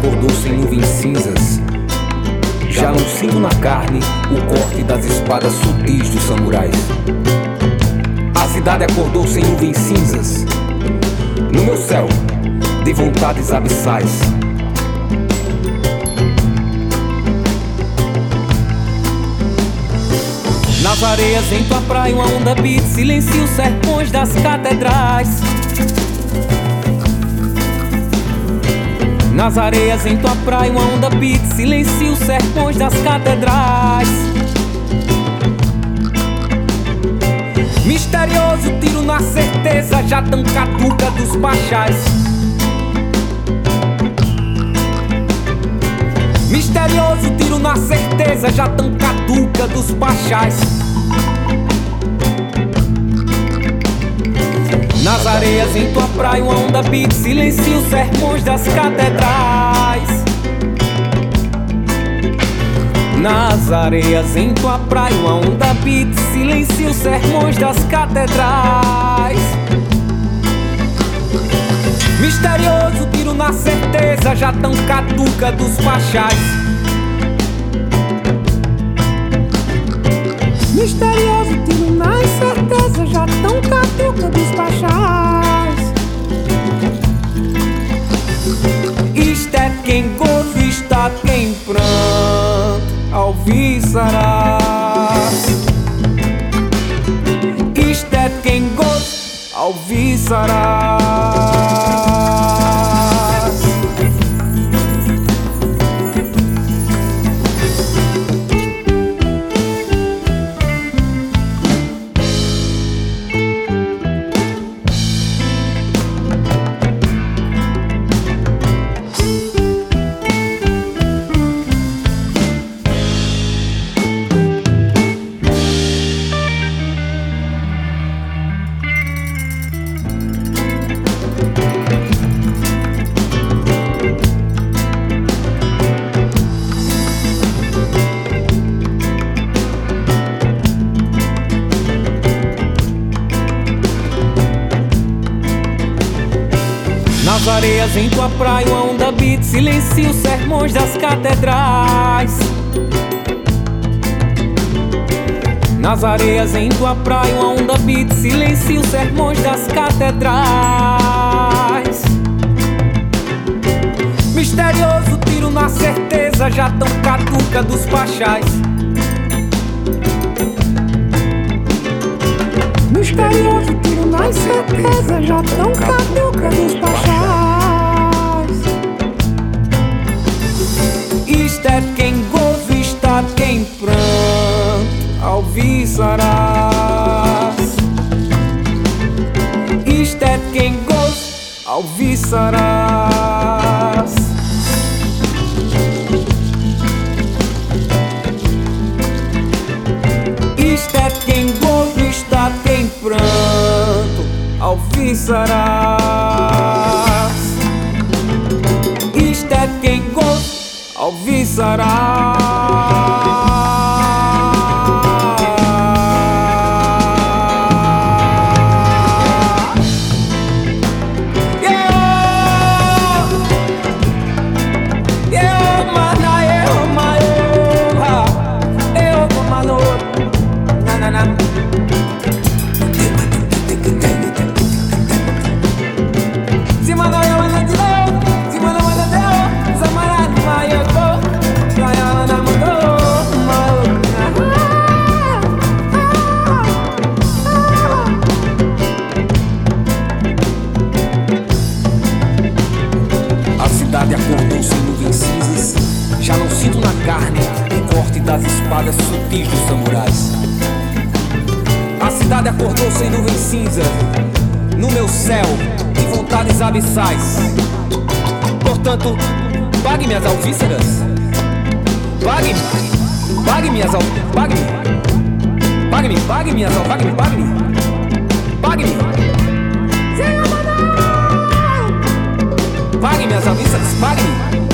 acordou sem nuvens cinzas. Já não sinto na carne o corte das espadas sutis dos samurais. A cidade acordou sem nuvens cinzas. No meu céu, de vontades abissais. Nas areias em tua praia uma onda beat, silencia os sermões das catedrais. Nas areias em tua praia uma onda beat, silencia os sermões das catedrais. Misterioso tiro na certeza, já tão caduca dos pachás. Misterioso tiro na certeza, já tão caduca dos pachás. Nas areias em tua praia uma onda beat, silencia os sermões das catedrais. Nas areias em tua praia uma onda beat, silencia os sermões das catedrais. Misterioso tiro na certeza, já tão caduca dos pachás. Misterioso tiro na certeza, já tão caduca dos pachás. Isto é quem gozo, está quem pranto alviçarás. Isto é quem gozo, alviçarás. Nas areias em tua praia uma onda beat, silencia os sermões das catedrais. Nas areias em tua praia uma onda beat, silencia os sermões das catedrais. Misterioso tiro na certeza, já tão caduca dos pachás. Misterioso tiro na certeza, já tão caduca dos pachás. Isto é quem gozo, está quem pranto alviçarás. Isto é quem gozo, alviçarás. Isto é quem gozo, está quem pranto alviçarás. Isto é quem gozo, alviçarás. Acordou sem nuvens cinzas. Já não sinto na carne o corte das espadas sutis dos samurais. A cidade acordou sem nuvens cinzas. No meu céu, de vontades abissais. Portanto, pague-me as alvíceras. Pague-me, pague-me as alvíceras. Pague-me, pague-me, pague-me as alvíceras. Pague-me, pague-me, pague-me as alvíceras. Pague-me.